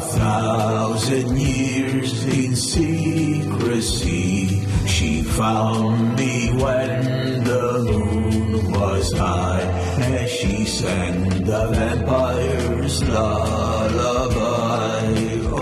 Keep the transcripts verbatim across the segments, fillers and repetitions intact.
thousand years in secrecy, she found me when the moon was high, as she sang the vampire's lullaby. Oh.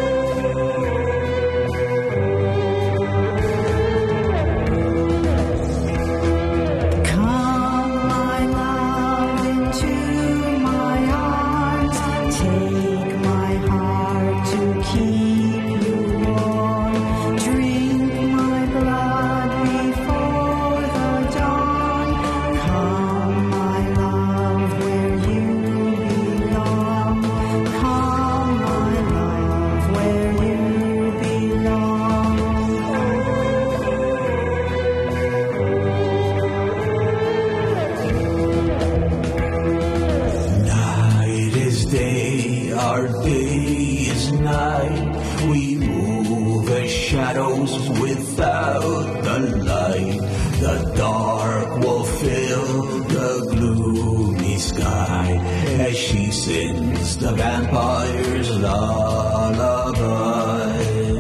Our day is night, we move as shadows without the light. The dark will fill the gloomy sky, as she sings the vampire's lullaby.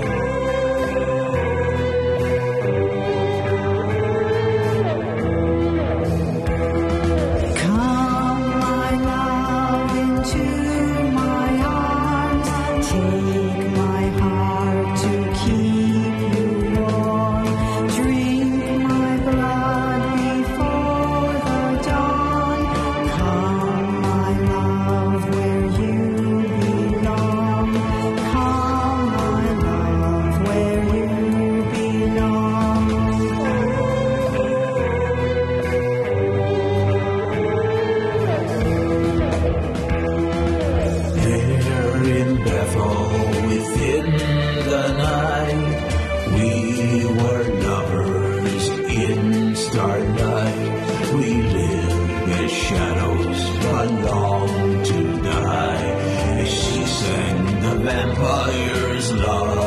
Take my heart to keep you warm. Drink my blood before the dawn. Come, my love, where you belong. Come, my love, where you belong. There in Bethel, within the night, we were lovers in starlight. We lived as shadows, but longed to die, as she sang the vampire's lullaby.